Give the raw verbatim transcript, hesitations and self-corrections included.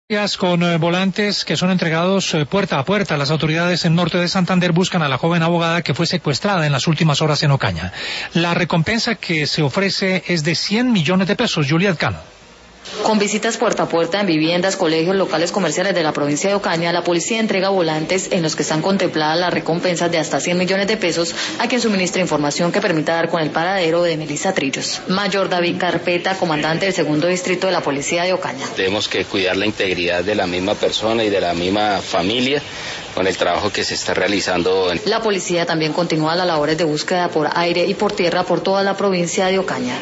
Con eh, volantes que son entregados eh, puerta a puerta. Las autoridades en norte de Santander buscan a la joven abogada que fue secuestrada en las últimas horas en Ocaña. La recompensa que se ofrece es de cien millones de pesos. Juliet Cano. Con visitas puerta a puerta en viviendas, colegios, locales comerciales de la provincia de Ocaña, la policía entrega volantes en los que están contempladas las recompensas de hasta cien millones de pesos a quien suministre información que permita dar con el paradero de Melissa Trillos. Mayor David Carpeta, comandante del segundo distrito de la policía de Ocaña. Tenemos que cuidar la integridad de la misma persona y de la misma familia con el trabajo que se está realizando. La policía también continúa las labores de búsqueda por aire y por tierra por toda la provincia de Ocaña.